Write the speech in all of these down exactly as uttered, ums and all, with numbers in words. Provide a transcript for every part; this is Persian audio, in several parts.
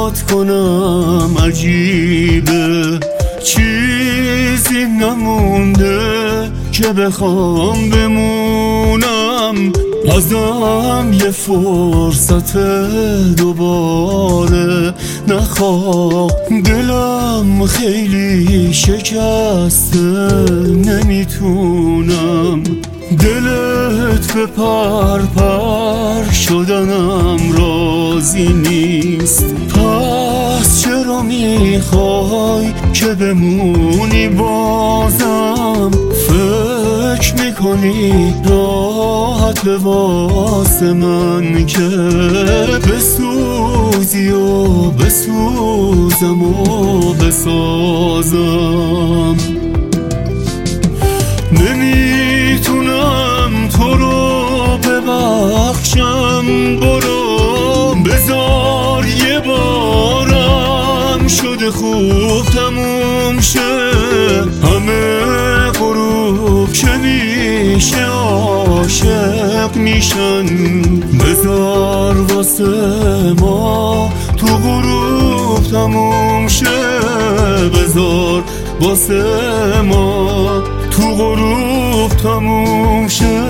یاد کنم عجیبه، چیزی نمونده که بخوام بمونم. ازم یه فرصت دوباره نخواه، دلم خیلی شکسته نمیتونم. دلت به پر پر شدنم راضی نیست، پس چرا میخوای که بمونی بازم؟ فکر میکنی راحت واسه من که بسوزی و بسوزم و بسازم؟ نمیتونم تو رو ببخشم، برو بذار یه بارم شده خوب تموم شه. همه غروب که میشه عاشق میشن، بذار واسه ما تو غروب تموم شه. بذار واسه ما تو غروب تموم شه.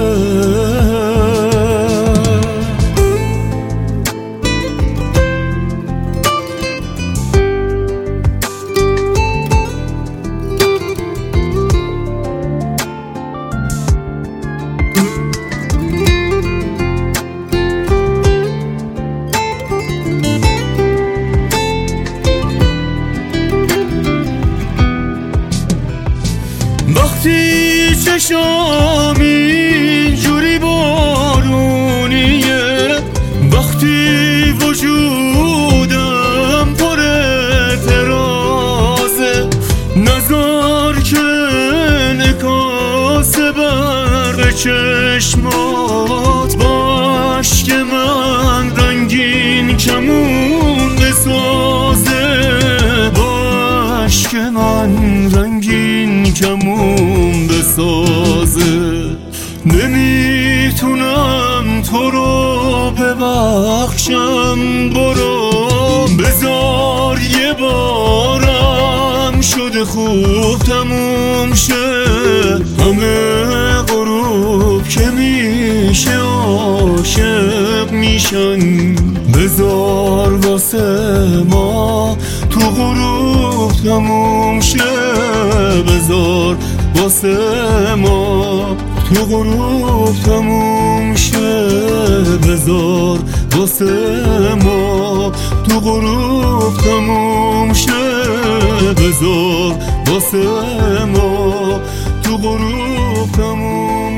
وقتی چشام اینجوری بارونیه، وقتی وجودم پر اعتراضه، نذار که انعکاس برق چشمات با اشک من رنگین کمون بسازه، با اشک من رنگین کمون بسازه. نمیتونم تو رو ببخشم، برو بذار یه بارم شده خوب تموم شه. همه غروب که میشه عاشق میشن، بذار واسه ما تو غروب تموم شه. بذار واسه ما تو غروب تموم شه. بذار واسه ما تو غروب تموم شه. بذار واسه ما تو غروب تموم